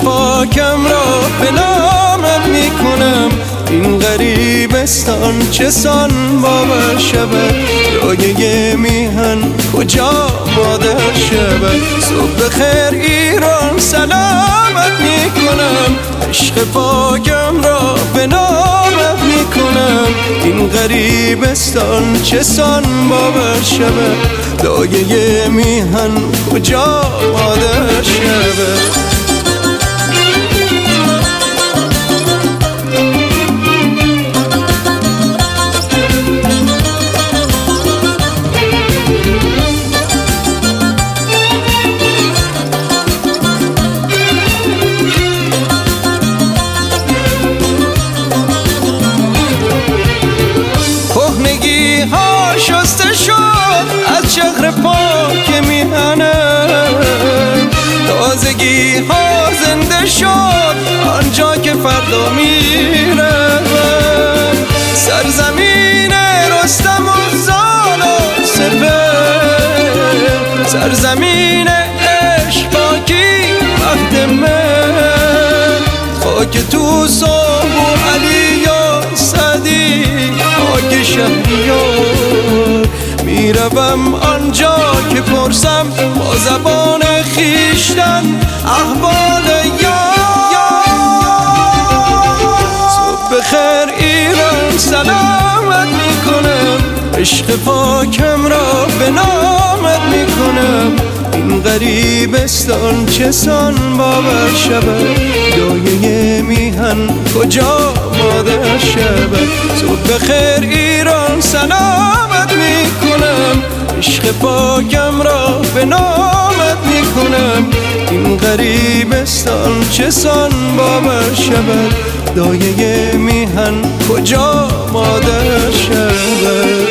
پاکم را به نامت میکنم. این غریبستان چه سان باور شود، دایه میهن کجا مادر شود. صبح خیر ایران سلامت میکنم، عشق پاکم را به نامت میکنم. این غریبستان چه سان باور شود، دایه میهن کجا مادر شود. کهنگی ها شسته شد از چهره پاک میهنم، تازگی ها زنده شد آنجا که فردا میرم. سرزمین رستم و زال و سپهر، سرزمین عشق پاکی مهد من. خاک توس و علی و سعدی، خاک شهریار. میروم آنجا که پرسم با زبان خیشتن احوال یار. صبح خیر ایران سلامت میکنم، عشق پاکم را به نامت میکنم. این غریبستان چه سان باور شود، دایه میهن کجا مادر شود. صبح خیر ایران سلامت میکنم، عشق پاکم را به نامت میکنم. این غریبستان چه سان باور شود، دایه میهن کجا مادر شود.